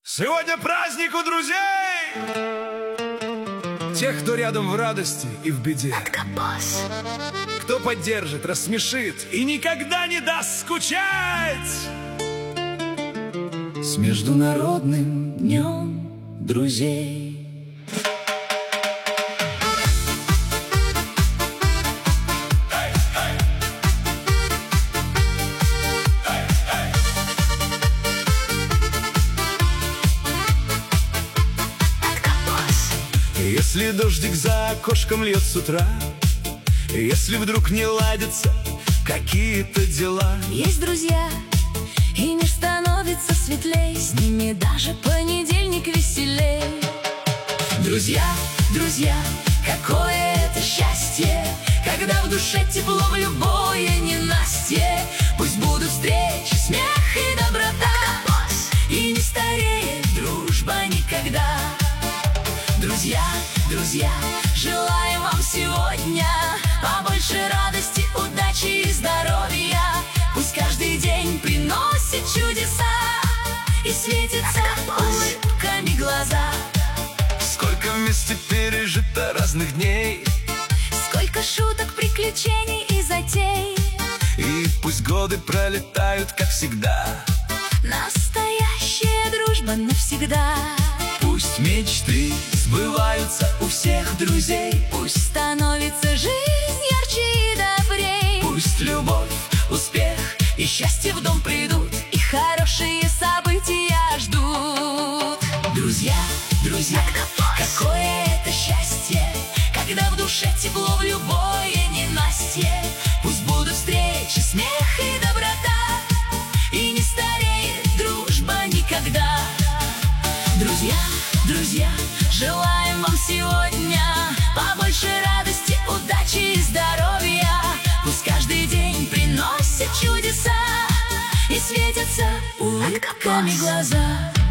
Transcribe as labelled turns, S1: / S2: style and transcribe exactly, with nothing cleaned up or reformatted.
S1: Сегодня праздник у друзей, тех, кто рядом в радости и в беде, кто поддержит, рассмешит и никогда не даст скучать.
S2: С Международным днем друзей!
S1: Если дождик за окошком льет с утра, если вдруг не ладятся какие-то дела,
S3: есть друзья, и мир становится светлей, с ними даже понедельник веселей.
S2: Друзья, друзья, какое это счастье, когда в душе тепло в любое ненастье. Пусть будут встречи, смех и доброта, и не стареет дружба никогда. Друзья, друзья, желаем вам сегодня побольше радости, удачи и здоровья. Пусть каждый день приносит чудеса и светится улыбками глаза.
S1: сколько вместе пережито разных дней,
S3: Сколько шуток, приключений и затей.
S1: и пусть годы пролетают, как всегда,
S3: Настоящая дружба навсегда.
S1: пусть мечты сбываются у всех друзей,
S3: Пусть становится жизнь ярче и добрей.
S1: пусть любовь,
S2: Успех и счастье в дом придут,
S3: И хорошие события ждут.
S2: друзья, друзья, какое это счастье, когда в душе тепло в любое ненастье. Пусть будут встречи, смех и доброта, и не стареет дружба никогда. Друзья, друзья, желаем вам сегодня побольше радости, удачи и здоровья. Пусть каждый день приносит чудеса и светятся улыбками глаза.